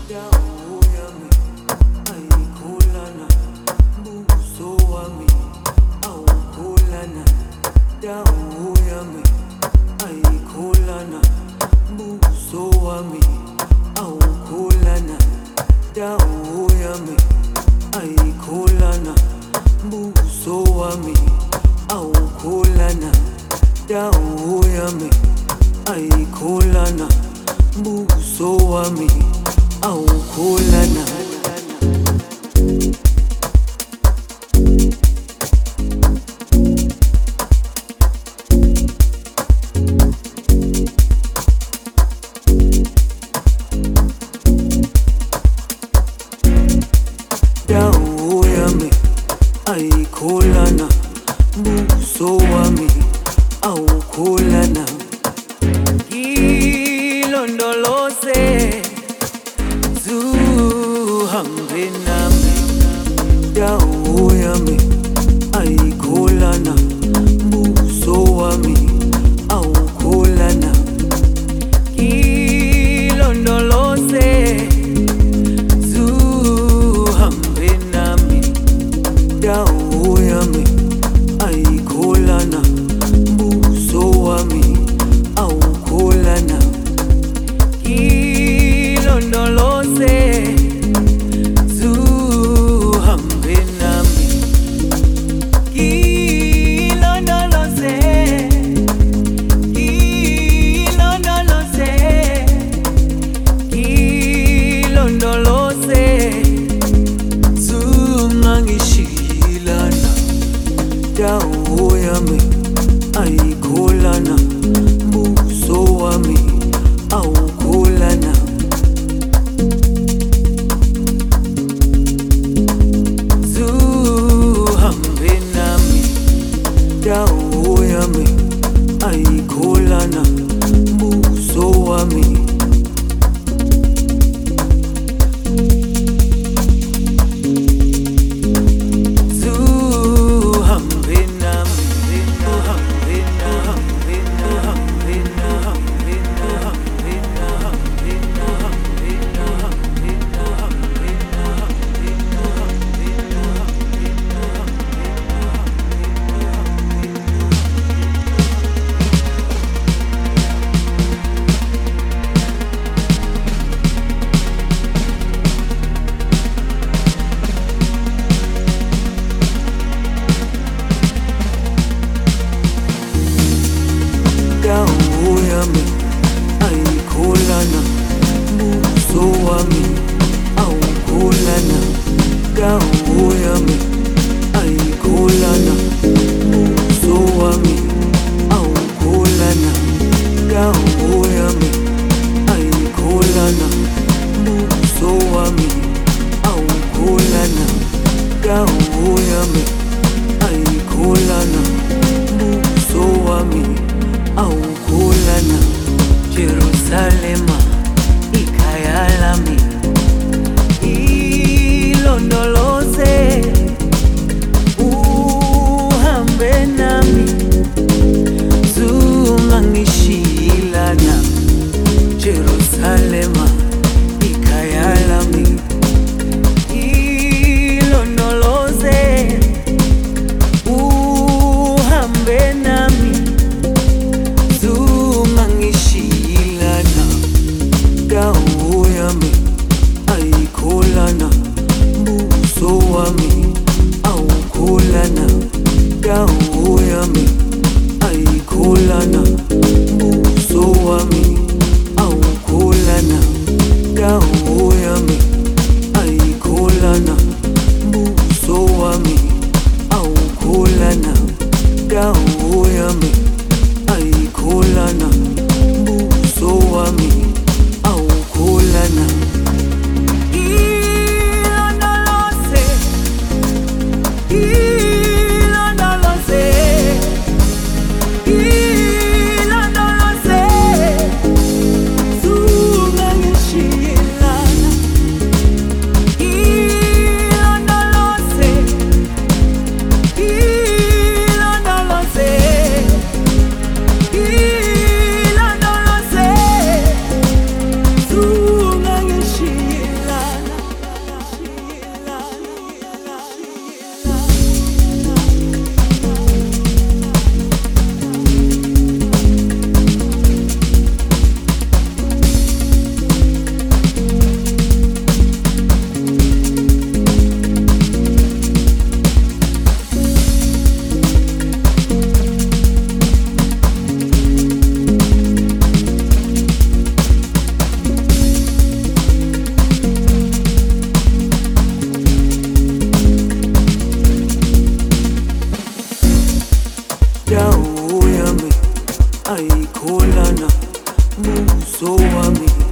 dawo yami ayikholana, buso wami awukholana, dawo yami ayikholana, buso wami awukholana, dawo yami ayikholana, buso wami awukholana, dawo yami ayikholana, buso wami awukholana. Dawo yami ayikholana, buso wami awukholana. Ngilondoloze zuhambe nami, dawo yami ayikholana, buso wami awukholana. Ngilondoloze zuhambe nami, dawo yami ayikholana, buso wami awukholana. Ngilondoloze zuhambe nami, ngilondoloze, ngilondoloze, ngilondoloze zungangishilana, dawo yami ayikholana, buso wami awukholana. Zuhambe nami, dawo yami ayikholana, buso wami. Zuhambe nami, uhambe nami, uhambe nami, uhambe nami, uhambe nami, uhambe dawo yami ayikholana, buso wami awukholana, dawo yami ayikholana, buso wami awukholana, dawo yami ayikholana, buso wami awukholana, dawo yami ayikholana, buso wami awukholana. Jerusalema ikhaya lami, ilondoloze uhambe nami, zungangishilana. Jerusalema ikhaya lami, ilondoloze uhambe nami, zungangishilana. so wami